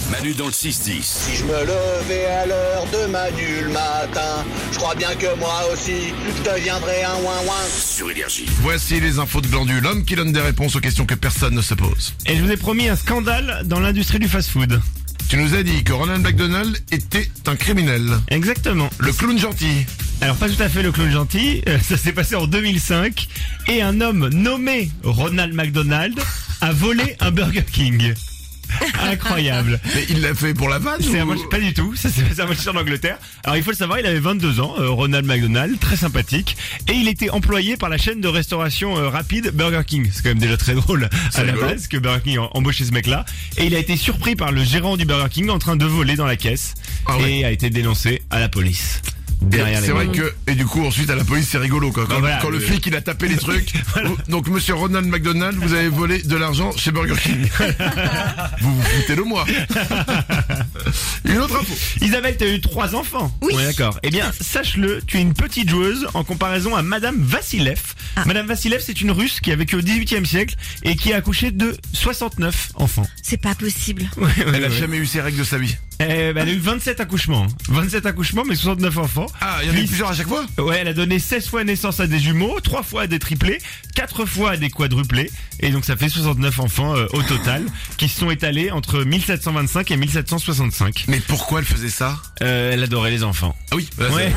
Manu dans le 6-10. Si je me levais à l'heure de Manu le matin, je crois bien que moi aussi, je deviendrais un ouin-ouin. Sur Énergie. Voici les infos de Glandu, l'homme qui donne des réponses aux questions que personne ne se pose. Et je vous ai promis un scandale dans l'industrie du fast-food. Tu nous as dit que Ronald McDonald était un criminel. Exactement. Le clown gentil. Alors pas tout à fait le clown gentil, ça s'est passé en 2005 et un homme nommé Ronald McDonald a volé un Burger King. Incroyable. Mais il l'a fait pour la vanne C'est un ou... match, pas du tout, ça s'est passé un match en Angleterre. Alors il faut le savoir, il avait 22 ans, Ronald McDonald, très sympathique, et il était employé par la chaîne de restauration rapide Burger King. C'est quand même déjà très drôle à la base que Burger King a embauché ce mec-là. Et il a été surpris par le gérant du Burger King en train de voler dans la caisse et a été dénoncé à la police. Derrière C'est vrai que, et du coup ensuite à la police c'est rigolo quoi. Quand le flic il a tapé les trucs. Donc monsieur Ronald McDonald, vous avez volé de l'argent chez Burger King. Vous vous foutez de moi. Une autre info. Isabelle, t'as eu 3 enfants. Oui. Ouais, d'accord. Eh bien, sache-le, tu es une petite joueuse en comparaison à Madame Vassilev. Madame Vassilev, c'est une Russe qui a vécu au 18e siècle et qui a accouché de 69 enfants. C'est pas possible. Elle a jamais eu ses règles de sa vie. Elle a eu 27 accouchements. 27 accouchements, mais 69 enfants. Ah, il y en a eu Puis- plusieurs à chaque fois. Ouais, elle a donné 16 fois naissance à des jumeaux, 3 fois à des triplés, 4 fois à des quadruplés. Et donc ça fait 69 enfants au total qui se sont étalés entre 1725 et 1765. Mais pourquoi elle faisait ça? Elle adorait les enfants. Ah oui. Là, Ouais.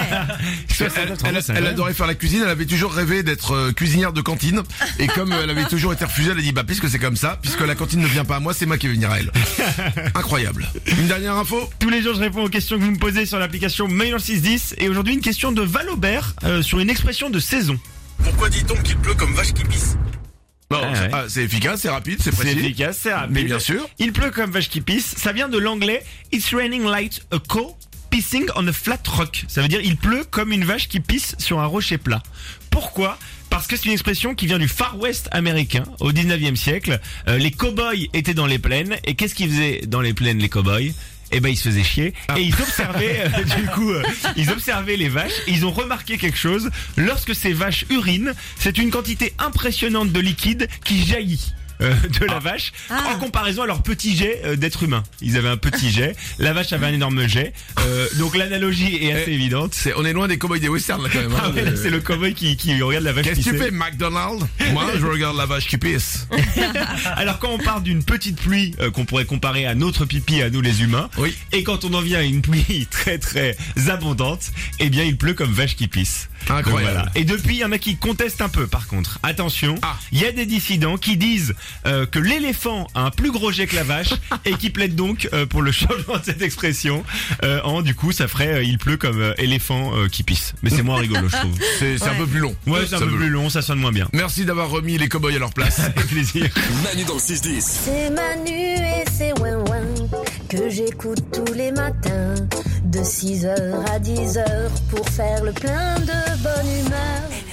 Elle adorait faire la cuisine, elle avait toujours rêvé d'être cuisinière de cantine. Et comme elle avait toujours été refusée, elle a dit bah puisque c'est comme ça, puisque la cantine ne vient pas à moi, c'est moi qui vais venir à elle. Incroyable. Une dernière info. Tous les jours, je réponds aux questions que vous me posez sur l'application Mail 610. Et aujourd'hui, une question de Val Aubert sur une expression de saison. Pourquoi dit-on qu'il pleut comme vache qui pisse? Bon, Ah ouais. c'est efficace, c'est rapide, c'est C'est précis. efficace, c'est rapide. Mais bien sûr. Il pleut comme vache qui pisse. Ça vient de l'anglais It's raining like a cow pissing on a flat rock. Ça veut dire il pleut comme une vache qui pisse sur un rocher plat. Pourquoi ? Parce que c'est une expression qui vient du Far West américain au 19e siècle. Les cow-boys étaient dans les plaines. Et qu'est-ce qu'ils faisaient dans les plaines, les cow-boys ? Eh ben ils se faisaient chier et ils observaient ils observaient les vaches et ils ont remarqué quelque chose. Lorsque ces vaches urinent, c'est une quantité impressionnante de liquide qui jaillit de la vache en comparaison à leur petit jet d'être humain. Ils avaient un petit jet, la vache avait un énorme jet. Donc l'analogie est assez évidente. On est loin des cowboys des westerns là quand même. Ah ouais, là, c'est le cowboy qui regarde la vache Qu'est-ce que tu pisser. fais, McDonald? Moi, je regarde la vache qui pisse. Alors quand on part d'une petite pluie qu'on pourrait comparer à notre pipi à nous les humains, Oui. et quand on en vient à une pluie très très abondante, eh bien il pleut comme vache qui pisse. Incroyable. Donc, voilà. Et depuis, il y en a qui contestent un peu par contre. Attention, il y a des dissidents qui disent que l'éléphant a un plus gros jet que la vache et qui plaident donc pour le changement de cette expression. Du coup, ça ferait il pleut comme éléphant qui pisse. Mais c'est moins rigolo, je trouve. C'est un peu plus long. Ouais, c'est un peu plus long, ça sonne moins bien. Merci d'avoir remis les cowboys à leur place. Avec plaisir. Manu dans le 6-10. C'est Manu et c'est Ouin-Ouin que j'écoute tous les matins de 6h à 10h pour faire le plein de bonne humeur.